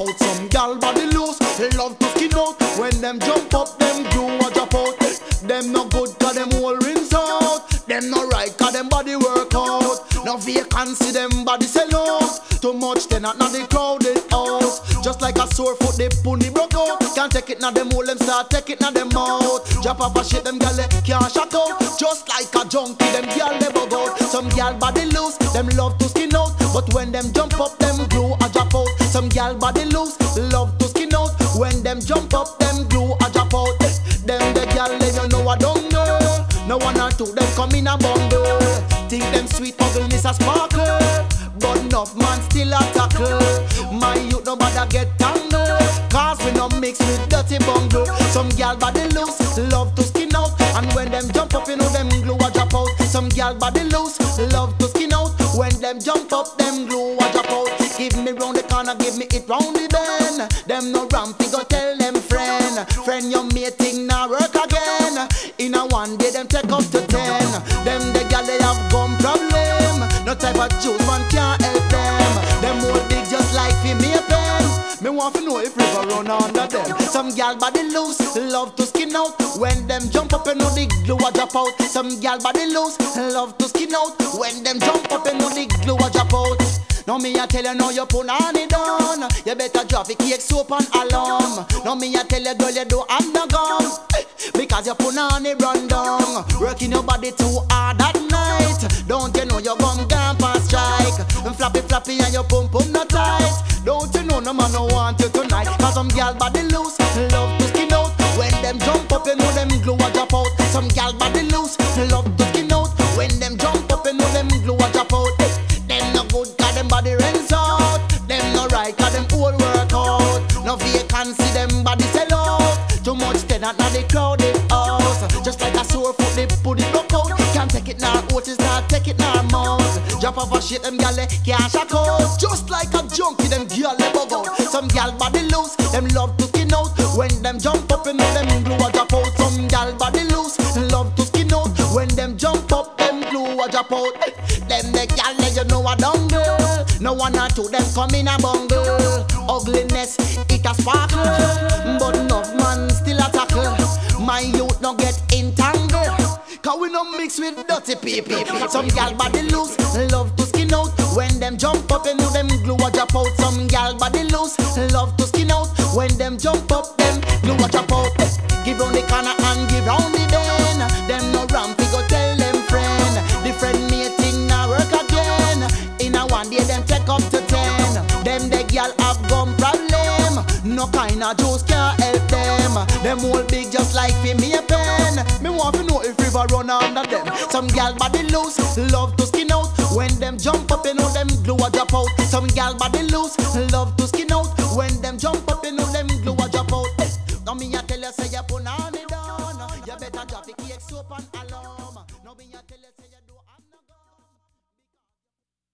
out. Some gal body loose, love to skin out. When them jump up, them glue a drop out. Them no good cause them all rinse out. Them no right cause them body work out. No vacancy, them body sell out. Too much then not the crowded house. Just like a sore foot, they pony broke out. Can't take it now, them all them start take it now them out. Drop off a shit, them gal they can't shock out. Just like a junkie, them gal they bug out. Some gal body loose, them love to skin out. But when them jump up, them glue a drop out. Some gal body loose, love to skin out. When them jump up, them glue a drop out. Them the gal they you know a dung girl. No one or two them come in a bungle. Think them sweet ugliness a sparkle, but enough man still a tackle. My youth nobody get tangled, cause we no mix with dirty bungle. Some gal body loose, love to skin out. And when them jump up, you know them glue a drop out. Some gal body loose, love to skin out. When them jump up, them glue a drop out. Give me round the corner, give me it round the bend. Them no rampy, go tell them friend. Friend, your mating now work again. In a one day, them take up to 10. Them the gal they have gum problem. No type of juice man can't help them. Them all big just like for me a pen. Me want to know if river run under them. Some gal body loose, love to skin out. When them jump up and know the glue a drop out. Some gal body loose, love to skin out. When them jump up and know the glue a drop out. Now me a tell you now you put on it down. You better drop a cake, soap and alarm. Now me a tell you girl you don't have no gun, because you put on it run down. Working your body too hard at night. Don't you know you gum gone past strike. And flappy and your pum no tight. Don't you know no man no want you tonight. Cause some gal body loose, love to skin out. When them jump up you know them glue a drop out. Some gal body loose, love to skin out. When them jump up you know them glue a drop out. Them no good cause them body rents out. Them no right cause them all work out. No vacancy them body sell out. Too much tenant now they crowded house. Just like a sore foot they put it broke out. Can't take it now, oats not take it now mouth. Drop off a shit them gal they can't shock out. Just like a junkie them gal they bug out. Some gal body loose, them love to skin out. When them jump up you know them glue a drop out. Some gal body loose, love to skin out. When them jump up them glue a drop out. Them the gal they you know a dung girl. No one or two them come in a bungle. Ugliness it a sparkle, but enough man still a tackle. My youth no get entangled, cause we no mix with dirty people. Some gal body loose, love to skin out. When them jump up you know them glue a drop out. Some gal body loose, love to skin out. When them jump up them glue a drop out. Give round the corner and give round the bend. Them no rampy go tell them friend. Different mating now work again. In a one day them take up to 10. Them the gal have gum problem. No kind of juice can't help them. Them all big just like for me a pen. Me want to know if river run under them. Some gal body loose, love to skin out. When them jump up you know them glue a drop out. Some gal body loose, love to skin out. When them